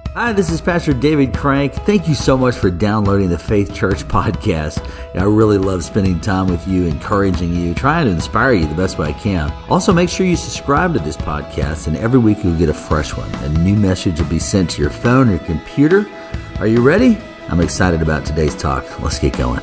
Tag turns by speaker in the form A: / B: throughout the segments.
A: Hi, this is Pastor David Crank. Thank you so much for downloading the Faith Church podcast. I really love spending time with you, encouraging you, trying to inspire you the best way I can. Also, make sure you subscribe to this podcast, and every week you'll get a fresh one. A new message will be sent to your phone or your computer. Are you ready? I'm excited about today's talk. Let's get going.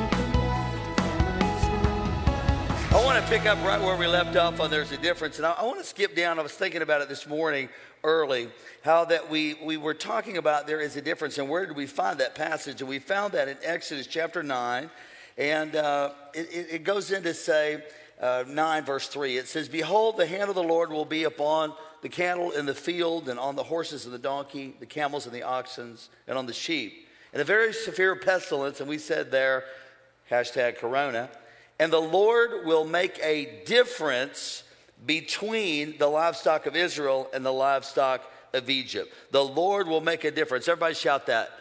B: I want to pick up right where we left off on There's a Difference. And I want to skip down. I was thinking about it this morning early, how that we were talking about there is a difference. And where did we find that passage? And we found that in Exodus chapter 9. And it goes in to say, 9 verse 3. It says, "Behold, the hand of the Lord will be upon the cattle in the field and on the horses and the donkey, the camels and the oxen, and on the sheep. And a very severe pestilence," and we said there, hashtag Corona, "and the Lord will make a difference between the livestock of Israel and the livestock of Egypt." The Lord will make a difference. Everybody shout that.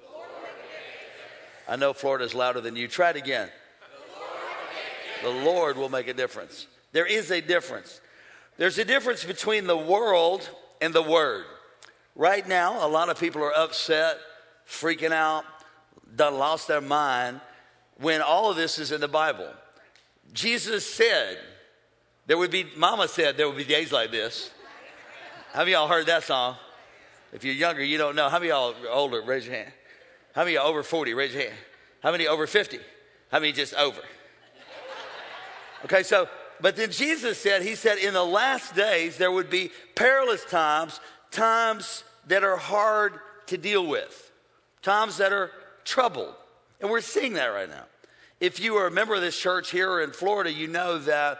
B: I know Florida's louder than you. Try it again. The Lord will make a difference. There is a difference. There's a difference between the world and the Word. Right now, a lot of people are upset, freaking out, done lost their mind, when all of this is in the Bible. Jesus said, Mama said there would be days like this. How many of y'all heard that song? If you're younger, you don't know. How many of y'all are older? Raise your hand. How many of y'all over 40? Raise your hand. How many over 50? How many just over? Okay, but then Jesus said, he said, in the last days, there would be perilous times, times that are hard to deal with, times that are troubled. And we're seeing that right now. If you are a member of this church here in Florida, you know that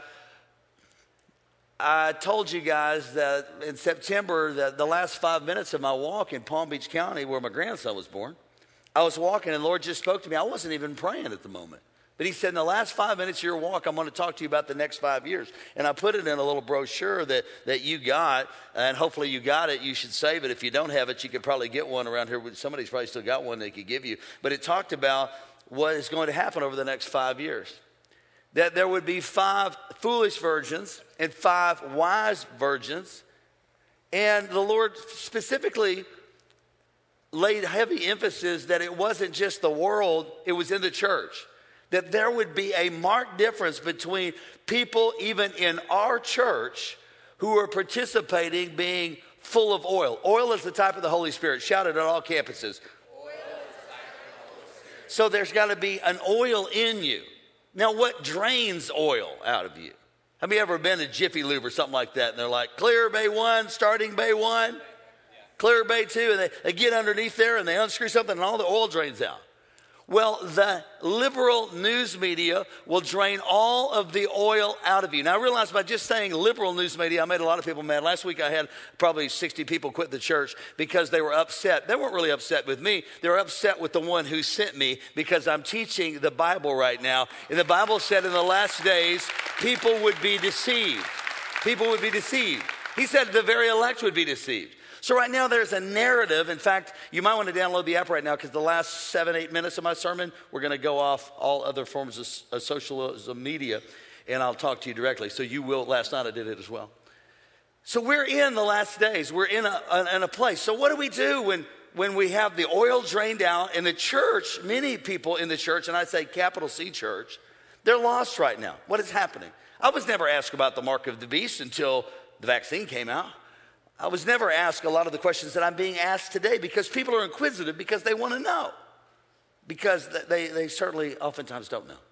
B: I told you guys that in September, that the last 5 minutes of my walk in Palm Beach County, where my grandson was born, I was walking and the Lord just spoke to me. I wasn't even praying at the moment. But he said, in the last 5 minutes of your walk, I'm going to talk to you about the next 5 years. And I put it in a little brochure that you got, and hopefully you got it. You should save it. If you don't have it, you could probably get one around here. Somebody's probably still got one they could give you. But it talked about what is going to happen over the next 5 years. That there would be 5 foolish virgins and 5 wise virgins. And the Lord specifically laid heavy emphasis that it wasn't just the world, it was in the church. That there would be a marked difference between people even in our church who are participating being full of oil. Oil is the type of the Holy Spirit. Shout it at all campuses. So there's got to be an oil in you. Now, what drains oil out of you? Have you ever been to Jiffy Lube or something like that? And they're like, clear bay 1, starting bay 1, clear bay 2. And they get underneath there and they unscrew something and all the oil drains out. Well, the liberal news media will drain all of the oil out of you. Now, I realize by just saying liberal news media, I made a lot of people mad. Last week, I had probably 60 people quit the church because they were upset. They weren't really upset with me. They were upset with the one who sent me because I'm teaching the Bible right now. And the Bible said in the last days, people would be deceived. People would be deceived. He said the very elect would be deceived. So right now there's a narrative. In fact, you might want to download the app right now because the last 7-8 minutes of my sermon, we're going to go off all other forms of social media, and I'll talk to you directly. So you will. Last night I did it as well. So we're in the last days. We're in a place. So what do we do when we have the oil drained out in the church? Many people in the church, and I say capital C church, they're lost right now. What is happening? I was never asked about the mark of the beast until the vaccine came out. I was never asked a lot of the questions that I'm being asked today because people are inquisitive because they want to know. Because they certainly oftentimes don't know.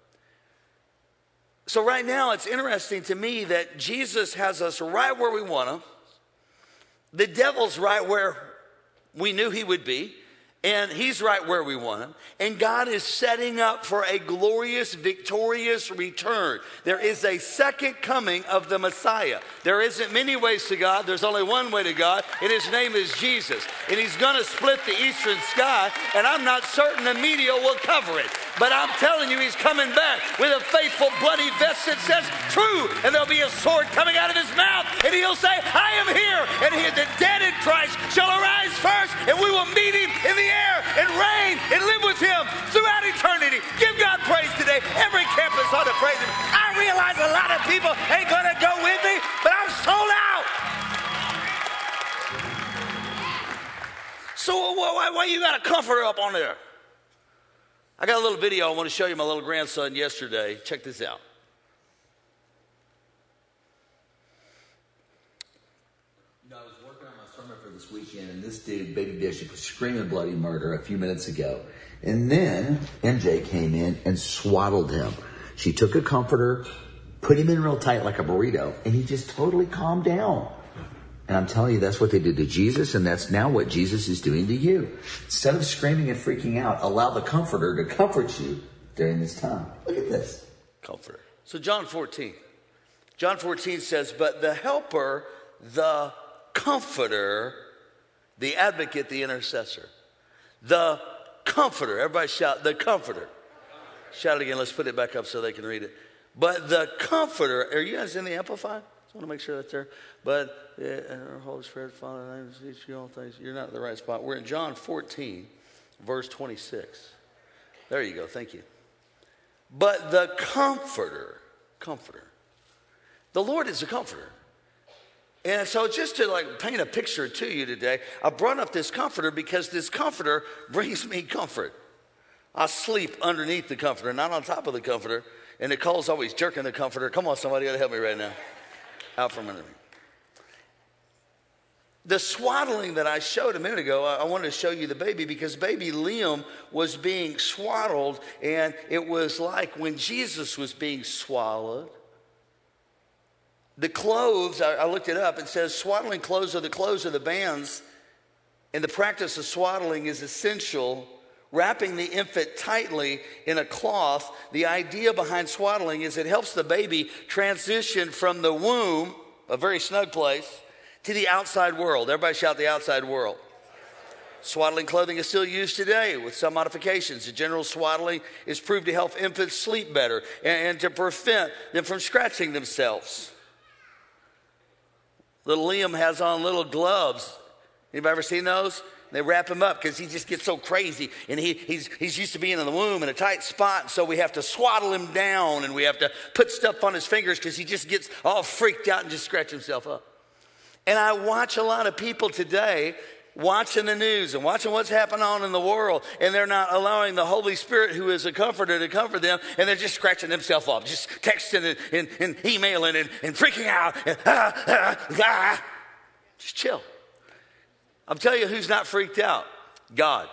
B: So right now it's interesting to me that Jesus has us right where we want him. The devil's right where we knew he would be. And he's right where we want him. And God is setting up for a glorious, victorious return. There is a second coming of the Messiah. There isn't many ways to God. There's only one way to God, and his name is Jesus. And he's going to split the eastern sky, and I'm not certain the media will cover it. But I'm telling you, he's coming back with a faithful, bloody vest that says true. And there'll be a sword coming out of his mouth, and he'll say, I am here. And the dead in Christ shall arise first, and we will meet him in the air and reign and live with him throughout eternity. Give God praise today. Every campus ought to praise him. I realize a lot of people ain't going to go with me, but I'm sold out. So why you got a comforter up on there? I got a little video I want to show you my little grandson yesterday. Check this out.
A: I was working on my sermon for this weekend, and this dude, Baby Bishop, was screaming bloody murder a few minutes ago. And then MJ came in and swaddled him. She took a comforter, put him in real tight like a burrito, and he just totally calmed down. And I'm telling you, that's what they did to Jesus, and that's now what Jesus is doing to you. Instead of screaming and freaking out, allow the comforter to comfort you during this time. Look at this.
B: Comforter. So John 14 says, but the helper, the comforter, the advocate, the intercessor, the comforter. Everybody shout, the comforter. Shout it again. Let's put it back up so they can read it. But the comforter, are you guys in the Amplified? I want to make sure that's there. But Holy Spirit, Father, teach you all things. You're not in the right spot. We're in John 14, verse 26. There you go. Thank you. But the comforter. The Lord is a comforter. And so just to like paint a picture to you today, I brought up this comforter because this comforter brings me comfort. I sleep underneath the comforter, not on top of the comforter. And Nicole's always jerking the comforter. Come on, somebody got to help me right now. Out from under me. The swaddling that I showed a minute ago, I wanted to show you the baby because baby Liam was being swaddled, and it was like when Jesus was being swallowed. The clothes, I looked it up, it says swaddling clothes are the clothes of the bands, and the practice of swaddling is essential. Wrapping the infant tightly in a cloth, the idea behind swaddling is it helps the baby transition from the womb, a very snug place, to the outside world. Everybody shout the outside world. Swaddling clothing is still used today with some modifications. The general swaddling is proved to help infants sleep better and to prevent them from scratching themselves. Little Liam has on little gloves. Anybody ever seen those? They wrap him up because he just gets so crazy. And he's used to being in the womb in a tight spot. And so we have to swaddle him down and we have to put stuff on his fingers because he just gets all freaked out and just scratch himself up. And I watch a lot of people today watching the news and watching what's happening on in the world. And they're not allowing the Holy Spirit, who is a comforter, to comfort them. And they're just scratching themselves up, just texting and emailing and freaking out. And, just chill. I'm telling you who's not freaked out. God.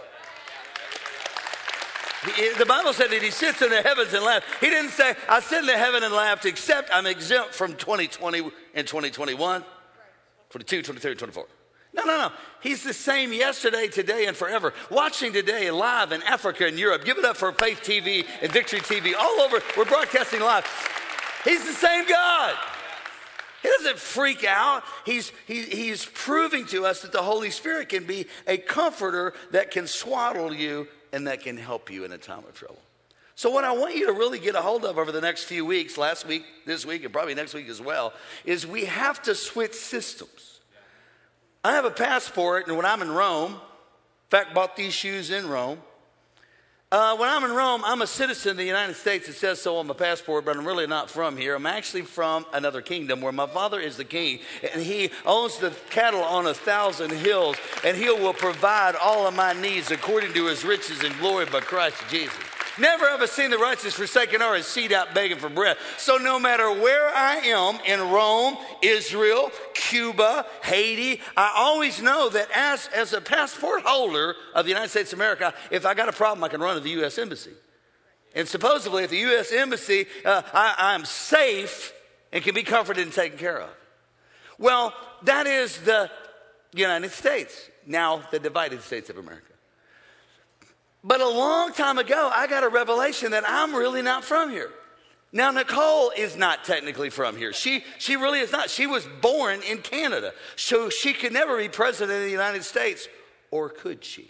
B: The Bible said that he sits in the heavens and laughs. He didn't say, I sit in the heaven and laughed, except I'm exempt from 2020 and 2021, 22, 23, and 24. No. He's the same yesterday, today, and forever. Watching today live in Africa and Europe. Give it up for Faith TV and Victory TV. All over, we're broadcasting live. He's the same God. He doesn't freak out. He's proving to us that the Holy Spirit can be a comforter that can swaddle you and that can help you in a time of trouble. So what I want you to really get a hold of over the next few weeks, last week, this week, and probably next week as well, is we have to switch systems. I have a passport, and when I'm in Rome, in fact, bought these shoes in Rome. When I'm in Rome, I'm a citizen of the United States. It says so on my passport, but I'm really not from here. I'm actually from another kingdom where my father is the king, and he owns the cattle on 1,000 hills, and he will provide all of my needs according to his riches and glory by Christ Jesus. Never have I seen the righteous forsaken or his seed out begging for bread. So no matter where I am in Rome, Israel, Cuba, Haiti, I always know that as a passport holder of the United States of America, if I got a problem, I can run to the U.S. Embassy. And supposedly at the U.S. Embassy, I'm safe and can be comforted and taken care of. Well, that is the United States, now the divided States of America. But a long time ago, I got a revelation that I'm really not from here. Now, Nicole is not technically from here. She really is not. She was born in Canada. So she could never be president of the United States. Or could she?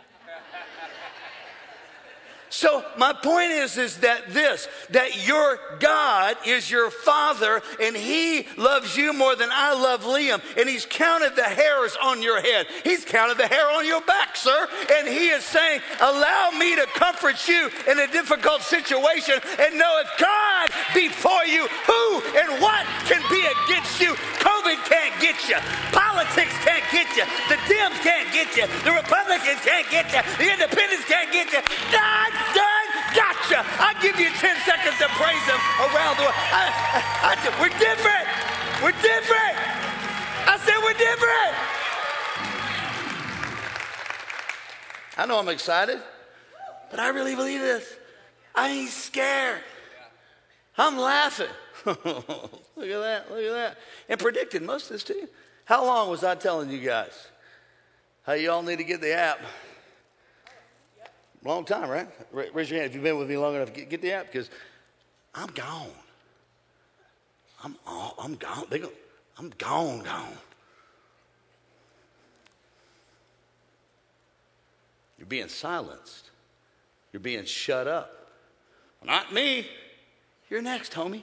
B: So my point is that your God is your Father, and he loves you more than I love Liam, and he's counted the hairs on your head. He's counted the hair on your back, sir, and he is saying, allow me to comfort you in a difficult situation, and know if God be for you, who and what can be against you? Come COVID can't get you. Politics can't get you. The Dems can't get you. The Republicans can't get you. The Independents can't get you. God done gotcha. I'll give you 10 seconds to praise him around the world. We're different. We're different. I said we're different. I know I'm excited, but I really believe this. I ain't scared. I'm laughing. Look at that, look at that. And predicted most of this too. How long was I telling you guys how you all need to get the app? Long time, right? Raise your hand if you've been with me long enough. Get the app, because I'm gone. I'm gone. I'm gone. You're being silenced. You're being shut up. Not me. You're next, homie.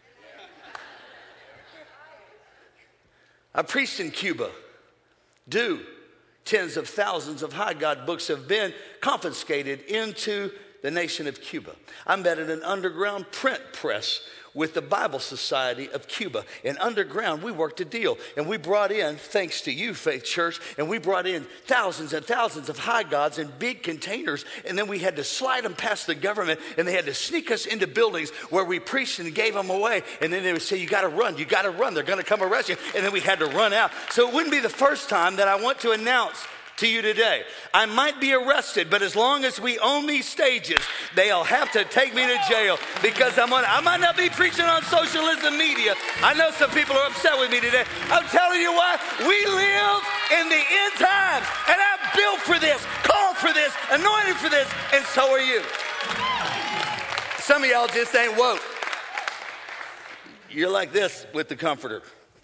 B: I preached in Cuba. Tens of thousands of High God books have been confiscated into the nation of Cuba. I met at an underground print press with the Bible Society of Cuba. And underground, we worked a deal. And we brought in, thanks to you, Faith Church, and we brought in thousands and thousands of High Gods in big containers. And then we had to slide them past the government, and they had to sneak us into buildings where we preached and gave them away. And then they would say, you got to run. They're going to come arrest you. And then we had to run out. So it wouldn't be the first time that I want to announce to you today, I might be arrested, but as long as we own these stages, they'll have to take me to jail, because I might not be preaching on socialism media. I know some people are upset with me today. I'm telling you what, we live in the end times, and I'm built for this, called for this, anointed for this, and so are you. Some of y'all just ain't woke. You're like this with the comforter.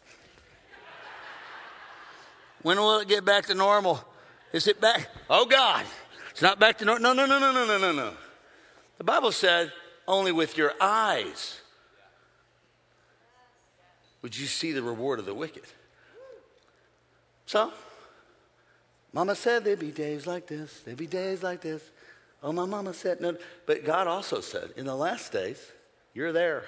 B: When will it get back to normal? Is it back? Oh, God, it's not back to normal. No. The Bible said, only with your eyes would you see the reward of the wicked. So, Mama said there'd be days like this. There'd be days like this. Oh, my mama said no. But God also said, in the last days, you're there.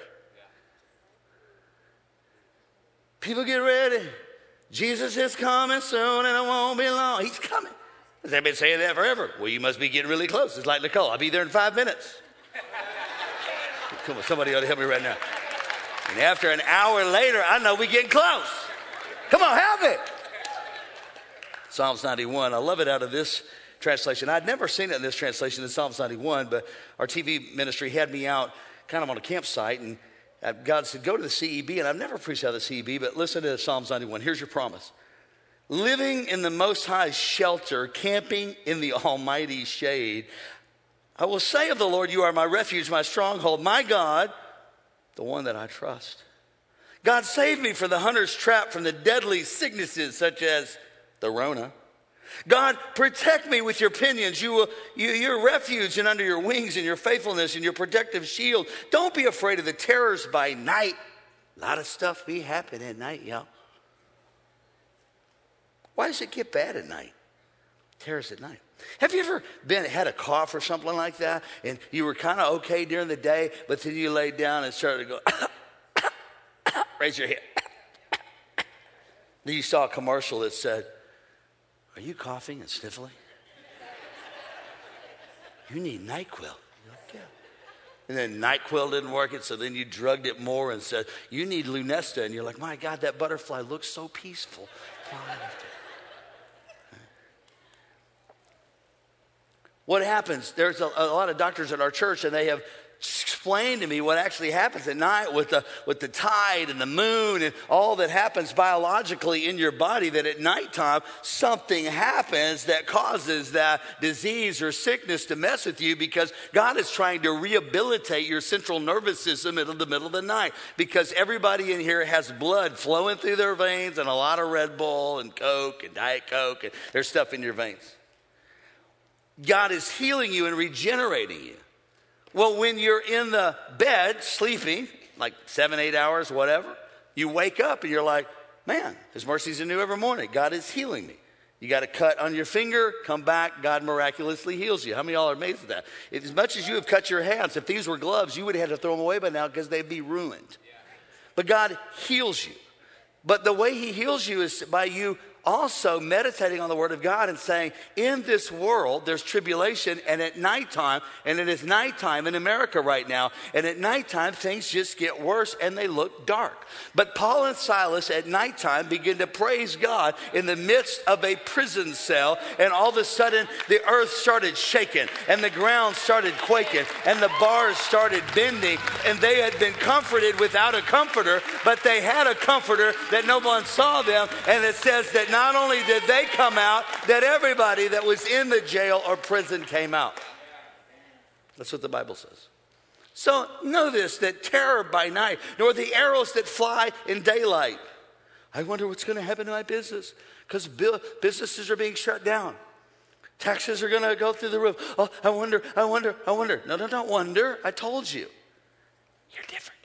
B: People get ready. Jesus is coming soon, and it won't be long. He's coming. They've been saying that forever. Well, you must be getting really close. It's like Nicole. I'll be there in 5 minutes. Come on, somebody ought to help me right now. And after an hour later, I know we're getting close. Come on, help it. Psalms 91. I love it out of this translation. I'd never seen it in this translation in Psalms 91, but our TV ministry had me out kind of on a campsite, and God said, go to the CEB, and I've never preached out of the CEB, but listen to Psalms 91. Here's your promise. Living in the Most High's shelter, camping in the Almighty's shade, I will say of the Lord, you are my refuge, my stronghold, my God, the one that I trust. God, save me from the hunter's trap, from the deadly sicknesses such as the Rona. God, protect me with your pinions. Your refuge and under your wings, and your faithfulness and your protective shield. Don't be afraid of the terrors by night. A lot of stuff be happening at night, y'all. Why does it get bad at night? Terrors at night. Have you ever had a cough or something like that, and you were kind of okay during the day, but then you laid down and started to go, raise your hand. Then you saw a commercial that said, are you coughing and sniffling? You need NyQuil. Like, yeah. And then NyQuil didn't work it, so then you drugged it more and said, you need Lunesta. And you're like, my God, that butterfly looks so peaceful. What happens? There's a lot of doctors at our church, and they have explained to me what actually happens at night with the tide and the moon and all that happens biologically in your body, that at nighttime something happens that causes that disease or sickness to mess with you, because God is trying to rehabilitate your central nervous system in the middle of the night, because everybody in here has blood flowing through their veins and a lot of Red Bull and Coke and Diet Coke, and there's stuff in your veins. God is healing you and regenerating you. Well, when you're in the bed sleeping, like 7-8 hours, whatever, you wake up and you're like, man, his mercies are new every morning. God is healing me. You got a cut on your finger, come back, God miraculously heals you. How many of y'all are amazed at that? As much as you have cut your hands, if these were gloves, you would have had to throw them away by now because they'd be ruined. But God heals you. But the way he heals you is by you also meditating on the word of God and saying, in this world, there's tribulation, and at nighttime, and it is nighttime in America right now, and at nighttime, things just get worse and they look dark. But Paul and Silas at nighttime begin to praise God in the midst of a prison cell, and all of a sudden, the earth started shaking, and the ground started quaking, and the bars started bending, and they had been comforted without a comforter, but they had a comforter that no one saw them, and it says that not only did they come out, that everybody that was in the jail or prison came out. That's what the Bible says. So know this, that terror by night, nor the arrows that fly in daylight. I wonder what's going to happen to my business, because businesses are being shut down. Taxes are going to go through the roof. Oh, I wonder. No, don't wonder. I told you. You're different.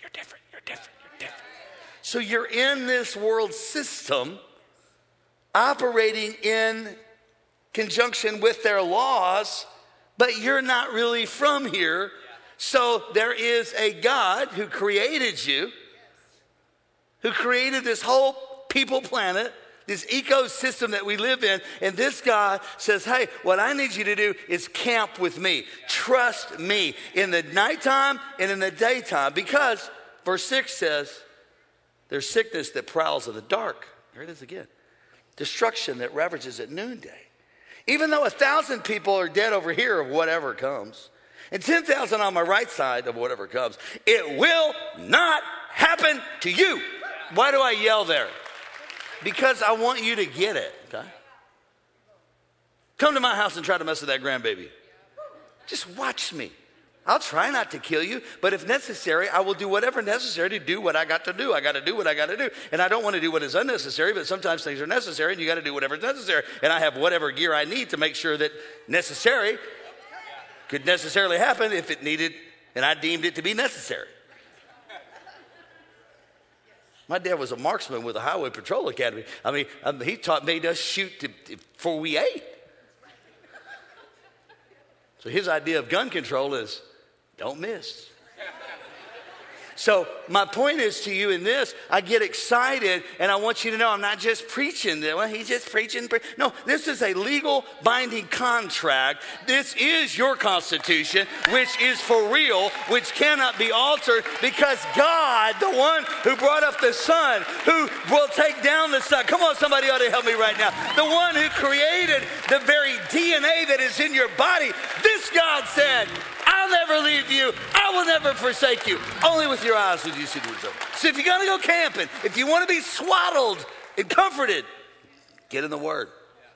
B: So you're in this world system operating in conjunction with their laws, but you're not really from here. So there is a God who created you, who created this whole people planet, this ecosystem that we live in. And this God says, hey, what I need you to do is camp with me. Trust me in the nighttime and in the daytime. Because verse 6 says, there's sickness that prowls in the dark. Here it is again. Destruction that ravages at noonday. Even though 1,000 people are dead over here of whatever comes, and 10,000 on my right side of whatever comes, it will not happen to you. Why do I yell there? Because I want you to get it, okay? Come to my house and try to mess with that grandbaby. Just watch me. I'll try not to kill you, but if necessary, I will do whatever necessary to do what I got to do. I got to do what I got to do. And I don't want to do what is unnecessary, but sometimes things are necessary, and you got to do whatever's necessary. And I have whatever gear I need to make sure that necessary could necessarily happen if it needed, and I deemed it to be necessary. My dad was a marksman with the Highway Patrol Academy. I mean, he made us shoot before we ate. So his idea of gun control is don't miss. So my point is to you in this, I get excited and I want you to know I'm not just preaching. Well, he's just preaching. No, this is a legal binding contract. This is your constitution, which is for real, which cannot be altered, because God, the one who brought up the sun, who will take down the sun. Come on, somebody ought to help me right now. The one who created the very DNA that is in your body. This God said, I'll never leave you. I will never forsake you. Only with your eyes will you see the result. So if you're going to go camping, if you want to be swaddled and comforted, get in the Word.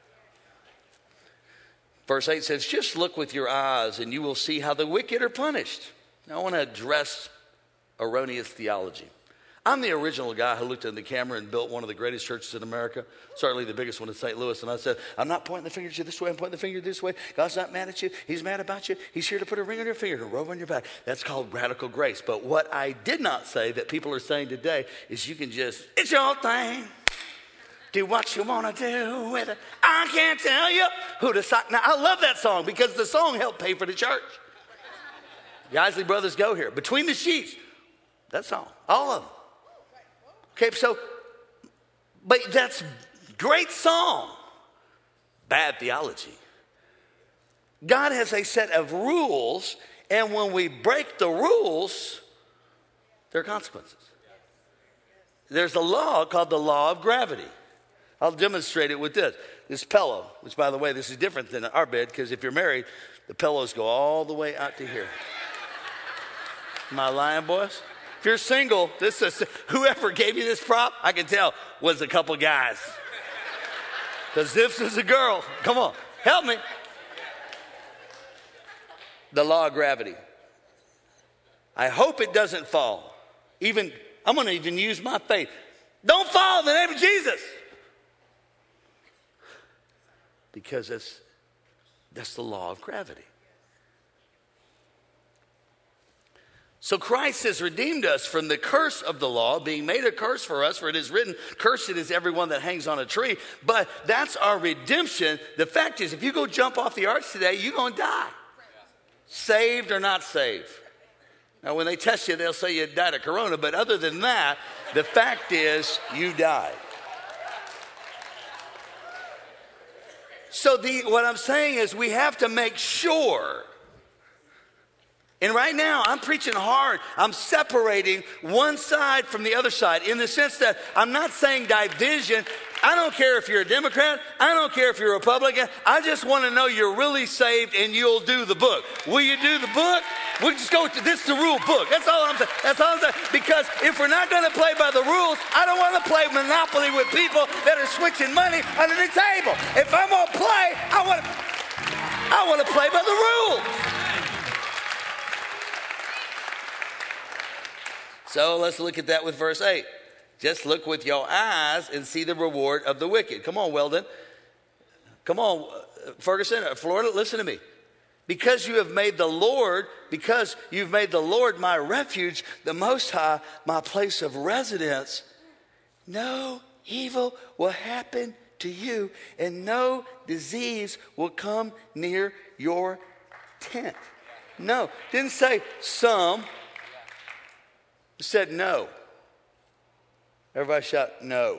B: Verse 8 says, just look with your eyes and you will see how the wicked are punished. Now I want to address erroneous theology. I'm the original guy who looked in the camera and built one of the greatest churches in America, certainly the biggest one in St. Louis. And I said, I'm not pointing the finger at you this way, I'm pointing the finger this way. God's not mad at you. He's mad about you. He's here to put a ring on your finger and a robe on your back. That's called radical grace. But what I did not say that people are saying today is you can just, it's your thing. Do what you want to do with it. I can't tell you who to sign. Now, I love that song because the song helped pay for the church. The Isley Brothers Go Here. Between the Sheets. That song. All of them. Okay, so, but that's great song. Bad theology. God has a set of rules, and when we break the rules, there are consequences. There's a law called the law of gravity. I'll demonstrate it with this. This pillow, which, by the way, this is different than our bed, because if you're married, the pillows go all the way out to here. Am I lying, boys? If you're single, this is whoever gave you this prop, I can tell, was a couple guys. Because this is a girl. Come on, help me. The law of gravity. I hope it doesn't fall. I'm going to even use my faith. Don't fall in the name of Jesus. Because that's the law of gravity. So Christ has redeemed us from the curse of the law, being made a curse for us, for it is written, cursed is everyone that hangs on a tree. But that's our redemption. The fact is, if you go jump off the arch today, you're going to die. Saved or not saved. Now, when they test you, they'll say you died of corona, but other than that, the fact is you died. So what I'm saying is we have to make sure. And right now, I'm preaching hard. I'm separating one side from the other side in the sense that I'm not saying division. I don't care if you're a Democrat. I don't care if you're a Republican. I just want to know you're really saved and you'll do the book. Will you do the book? We'll just go to this is the rule book. That's all I'm saying. That's all I'm saying. Because if we're not going to play by the rules, I don't want to play Monopoly with people that are switching money under the table. If I'm going to play, I want to play by the rules. So let's look at that with verse 8. Just look with your eyes and see the reward of the wicked. Come on, Weldon. Come on, Ferguson, Florida, listen to me. Because you've made the Lord my refuge, the Most High, my place of residence, no evil will happen to you, and no disease will come near your tent. No, didn't say some. It said no. Everybody shout no.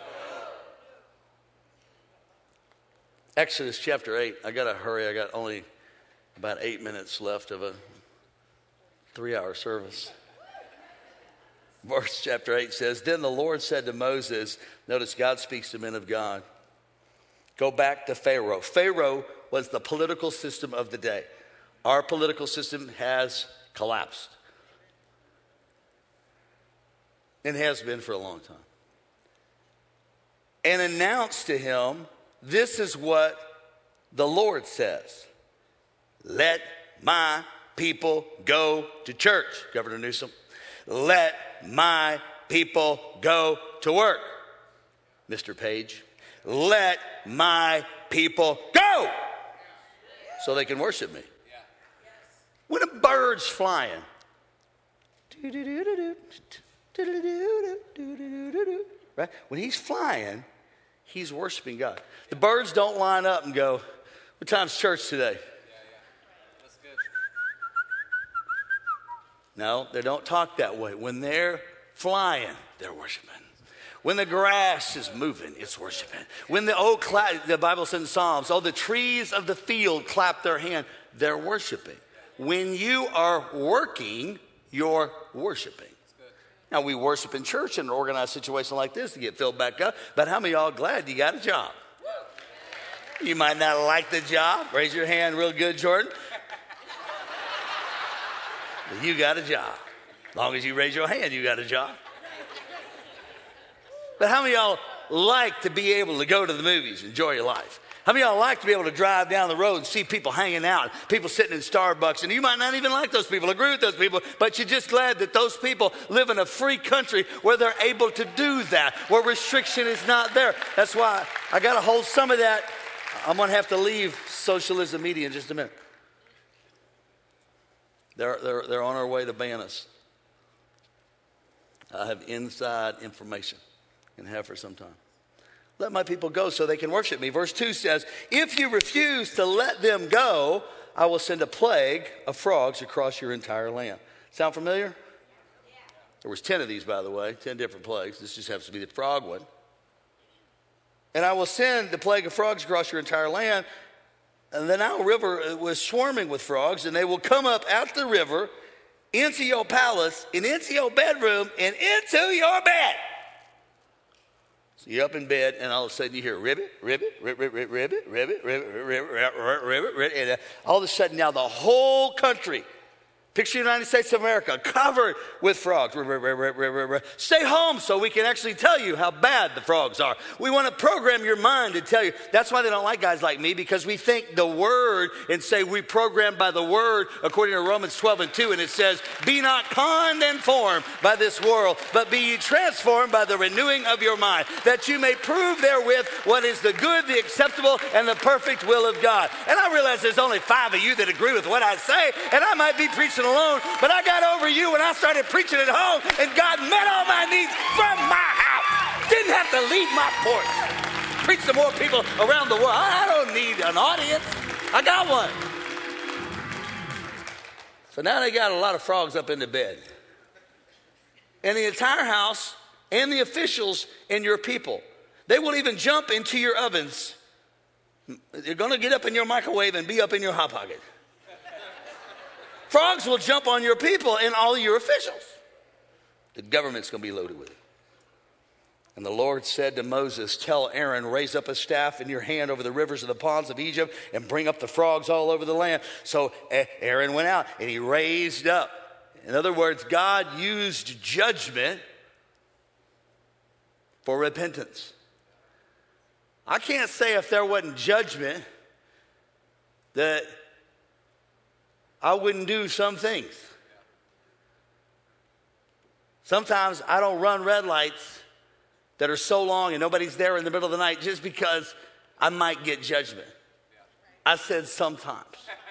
B: Exodus chapter 8. I got to hurry. I got only about 8 minutes left of a 3-hour service. Verse chapter 8 says, Then the Lord said to Moses, notice God speaks to men of God, go back to Pharaoh. Pharaoh was the political system of the day. Our political system has collapsed. And has been for a long time. And announce to him, this is what the Lord says. Let my people go to church, Governor Newsom. Let my people go to work, Mr. Page. Let my people go so they can worship me. When a bird's flying, right? When he's flying, he's worshiping God. The birds don't line up and go, what time's church today?
C: That's good.
B: No, they don't talk that way. When they're flying, they're worshiping. When the grass is moving, it's worshiping. When the Bible says in Psalms, the trees of the field clap their hand, they're worshiping. When you are working, you're worshiping. Now, we worship in church in an organized situation like this to get filled back up. But how many of y'all are glad you got a job? You might not like the job. Raise your hand real good, Jordan. But you got a job. As long as you raise your hand, you got a job. But how many of y'all like to be able to go to the movies, enjoy your life? How many of y'all like to be able to drive down the road and see people hanging out, people sitting in Starbucks, and you might not even like those people, agree with those people, but you're just glad that those people live in a free country where they're able to do that, where restriction is not there. That's why I got to hold some of that. I'm going to have to leave socialism media in just a minute. They're on our way to ban us. I have inside information and have for some time. Let my people go so they can worship me. Verse 2 says, if you refuse to let them go, I will send a plague of frogs across your entire land. Sound familiar? Yeah. There was 10 of these, by the way, 10 different plagues. This just happens to be the frog one. And I will send the plague of frogs across your entire land. And the Nile River was swarming with frogs, and they will come up out the river into your palace and into your bedroom and into your bed. So you're up in bed, and all of a sudden you hear ribbit, ribbit, ribbit, ribbit, ribbit, ribbit, ribbit, ribbit, ribbit, ribbit, and all of a sudden now the whole country, picture the United States of America, covered with frogs. Stay home so we can actually tell you how bad the frogs are. We want to program your mind to tell you. That's why they don't like guys like me, because we think the word and say we program by the word according to Romans 12:2, and it says, be not conformed by this world, but be ye transformed by the renewing of your mind, that you may prove therewith what is the good, the acceptable, and the perfect will of God. And I realize there's only 5 of you that agree with what I say, and I might be preaching alone, but I got over you when I started preaching at home, and God met all my needs from my house. Didn't have to leave my porch. Preach to more people around the world. I don't need an audience. I got one. So now they got a lot of frogs up in the bed. And the entire house and the officials and your people, they will even jump into your ovens. They're going to get up in your microwave and be up in your hot pocket. Frogs will jump on your people and all your officials. The government's going to be loaded with it. And the Lord said to Moses, tell Aaron, raise up a staff in your hand over the rivers of the ponds of Egypt and bring up the frogs all over the land. So Aaron went out and he raised up. In other words, God used judgment for repentance. I can't say if there wasn't judgment that I wouldn't do some things. Sometimes I don't run red lights that are so long and nobody's there in the middle of the night just because I might get judgment. I said sometimes.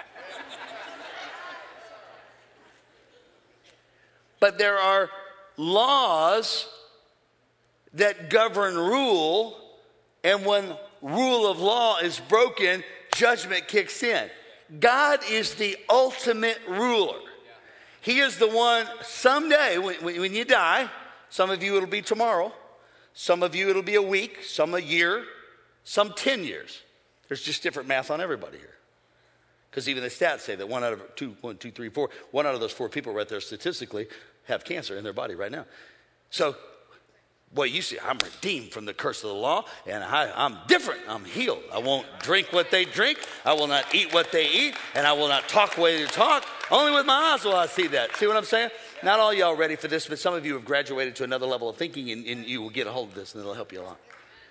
B: But there are laws that govern rule, and when rule of law is broken, judgment kicks in. God is the ultimate ruler. He is the one someday, when you die, some of you it'll be tomorrow, some of you it'll be a week, some a year, some 10 years. There's just different math on everybody here. Because even the stats say that one out of those 4 people right there statistically have cancer in their body right now. So, boy, you see, I'm redeemed from the curse of the law, and I'm different. I'm healed. I won't drink what they drink. I will not eat what they eat, and I will not talk the way they talk. Only with my eyes will I see that. See what I'm saying? Not all y'all ready for this, but some of you have graduated to another level of thinking, and you will get a hold of this, and it'll help you a lot.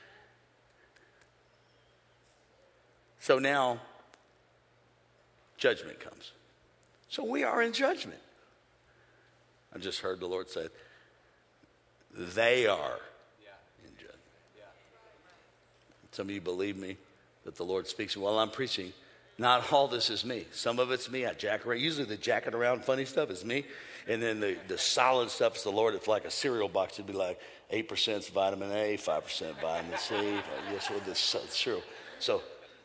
B: So now, judgment comes. So we are in judgment. I just heard the Lord say, they are in judgment. Some of you believe me that the Lord speaks while I'm preaching. Not all this is me. Some of it's me. I jack around. Usually the jacking around funny stuff is me. And then the solid stuff is the Lord. It's like a cereal box. It'd be like 8% vitamin A, 5% vitamin C. Yes, with this cereal. So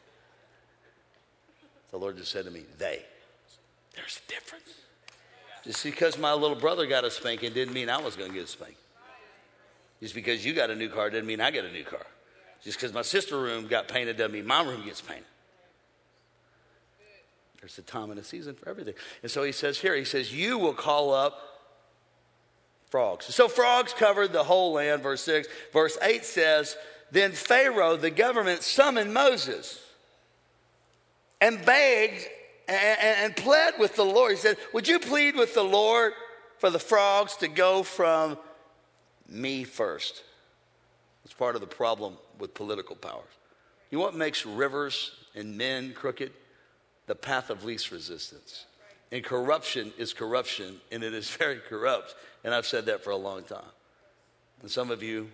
B: the Lord just said to me, there's a difference. Just because my little brother got a spanking didn't mean I was going to get a spanking. Just because you got a new car didn't mean I get a new car. Just because my sister's room got painted doesn't mean my room gets painted. There's a time and a season for everything. And so he says here, he says, you will call up frogs. So frogs covered the whole land, verse 6. Verse 8 says, then Pharaoh, the government, summoned Moses and begged and pled with the Lord. He said, would you plead with the Lord for the frogs to go from me first? It's part of the problem with political powers. You know what makes rivers and men crooked? The path of least resistance. And corruption is corruption, and it is very corrupt. And I've said that for a long time. And some of you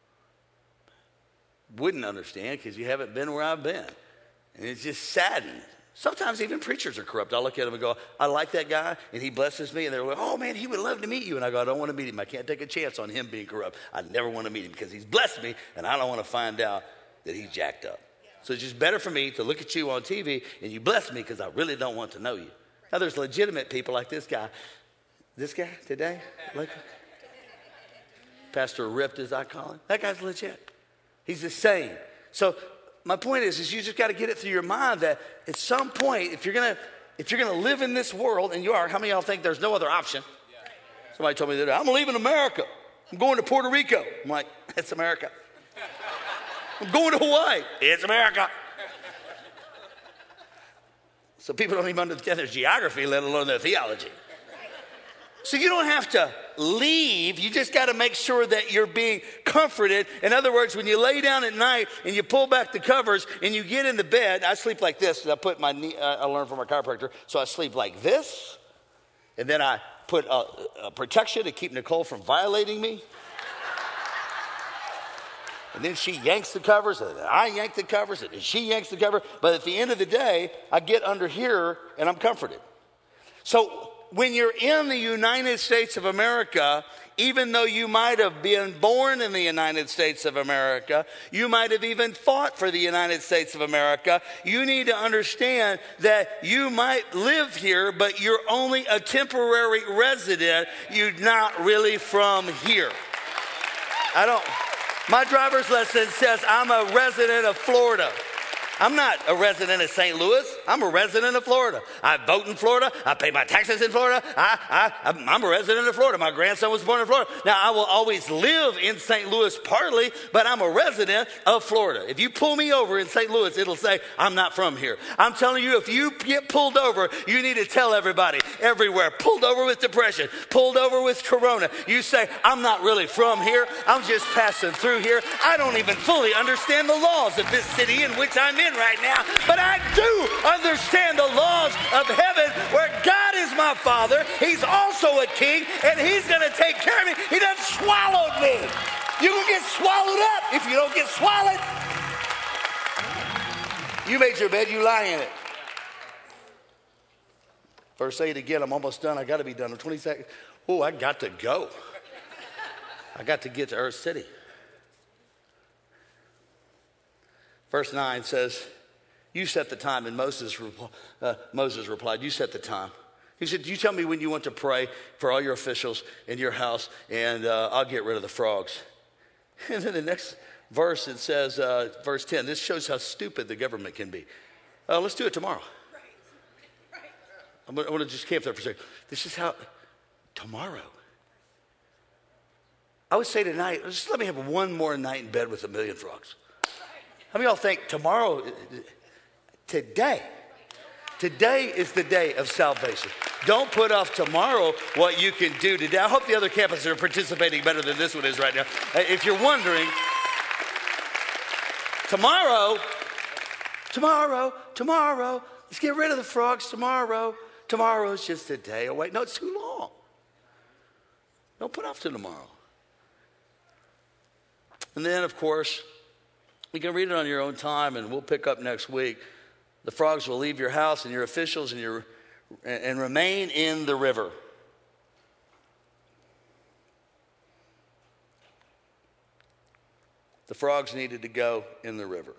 B: wouldn't understand because you haven't been where I've been. And it's just saddened. Sometimes even preachers are corrupt. I look at them and go, I like that guy, and he blesses me. And they're like, oh, man, he would love to meet you. And I go, I don't want to meet him. I can't take a chance on him being corrupt. I never want to meet him because he's blessed me, and I don't want to find out that he's jacked up. So it's just better for me to look at you on TV, and you bless me because I really don't want to know you. Now, there's legitimate people like this guy. This guy today? Like, Pastor Ripped, as I call him. That guy's legit. He's the same. So my point is you just got to get it through your mind that at some point, if you're gonna live in this world, and you are, how many of y'all think there's no other option? Somebody told me that I'm leaving America. I'm going to Puerto Rico. I'm like, it's America. I'm going to Hawaii. It's America. So people don't even understand their geography, let alone their theology. So you don't have to leave. You just got to make sure that you're being comforted. In other words, when you lay down at night and you pull back the covers and you get into bed, I sleep like this. I put my knee, I learned from my chiropractor. So I sleep like this. And then I put a protection to keep Nicole from violating me. And then she yanks the covers, and then I yank the covers, and then she yanks the cover. But at the end of the day, I get under here, and I'm comforted. So when you're in the United States of America, even though you might have been born in the United States of America, you might have even fought for the United States of America, you need to understand that you might live here, but you're only a temporary resident. You're not really from here. My driver's license says I'm a resident of Florida. I'm not a resident of St. Louis. I'm a resident of Florida. I vote in Florida. I pay my taxes in Florida. I'm a resident of Florida. My grandson was born in Florida. Now, I will always live in St. Louis partly, but I'm a resident of Florida. If you pull me over in St. Louis, it'll say I'm not from here. I'm telling you, if you get pulled over, you need to tell everybody everywhere. Pulled over with depression, pulled over with corona. You say, I'm not really from here. I'm just passing through here. I don't even fully understand the laws of this city in which I'm in right now, but I do understand the laws of heaven where God is my Father. He's also a king, and he's going to take care of me. He done swallowed me. You will get swallowed up if you don't get swallowed. You made your bed, you lie in it. Verse 8 again, I'm almost done. I got to be done in 20 seconds. Oh, I got to go. I got to get to Earth City. Verse 9 says, you set the time. And Moses replied, you set the time. He said, you tell me when you want to pray for all your officials in your house, and I'll get rid of the frogs. And then the next verse, it says, verse 10, this shows how stupid the government can be. Let's do it tomorrow. I'm going to just camp there for a second. This is how, tomorrow. I would say tonight, just let me have one more night in bed with 1 million frogs. How many of y'all think tomorrow, today is the day of salvation. Don't put off tomorrow what you can do today. I hope the other campuses are participating better than this one is right now. If you're wondering, tomorrow, let's get rid of the frogs tomorrow. Tomorrow is just a day away. No, it's too long. Don't put off to tomorrow. And then, of course, you can read it on your own time, and we'll pick up next week. The frogs will leave your house and your officials and remain in the river. The frogs needed to go in the river,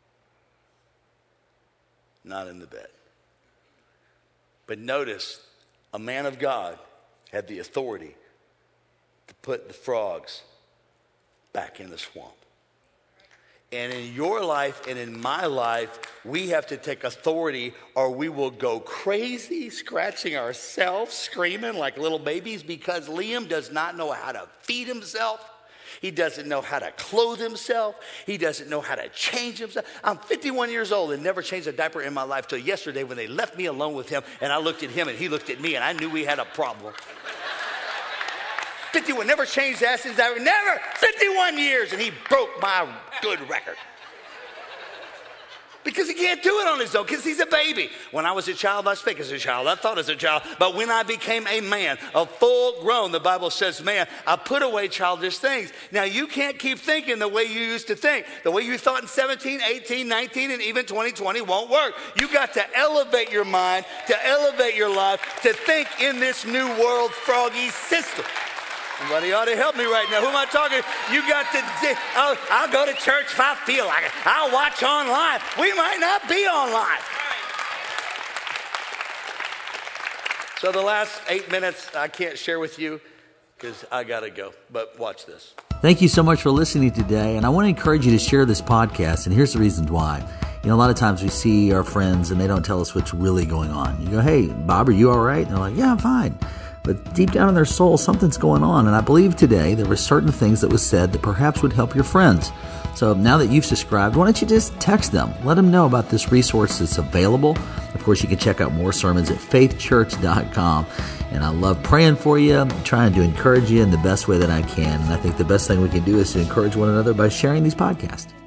B: not in the bed. But notice, a man of God had the authority to put the frogs back in the swamp. And in your life and in my life, we have to take authority or we will go crazy, scratching ourselves, screaming like little babies because Liam does not know how to feed himself. He doesn't know how to clothe himself. He doesn't know how to change himself. I'm 51 years old and never changed a diaper in my life till yesterday when they left me alone with him and I looked at him and he looked at me and I knew we had a problem. 51, never changed Ashton's diaper, never, 51 years, and he broke my good record. Because he can't do it on his own, because he's a baby. When I was a child, I spake as a child, I thought as a child, but when I became a man, a full grown, the Bible says, man, I put away childish things. Now, you can't keep thinking the way you used to think. The way you thought in 17, 18, 19, and even 2020 won't work. You got to elevate your mind, to elevate your life, to think in this new world froggy system. Somebody ought to help me right now. Who am I talking to? You got to, I'll go to church if I feel like it. I'll watch online. We might not be online. So the last 8 minutes I can't share with you because I got to go. But watch this.
A: Thank you so much for listening today. And I want to encourage you to share this podcast. And here's the reasons why. You know, a lot of times we see our friends and they don't tell us what's really going on. You go, hey, Bob, are you all right? And they're like, yeah, I'm fine. But deep down in their soul, something's going on. And I believe today there were certain things that was said that perhaps would help your friends. So now that you've subscribed, why don't you just text them? Let them know about this resource that's available. Of course, you can check out more sermons at faithchurch.com. And I love praying for you. I'm trying to encourage you in the best way that I can. And I think the best thing we can do is to encourage one another by sharing these podcasts.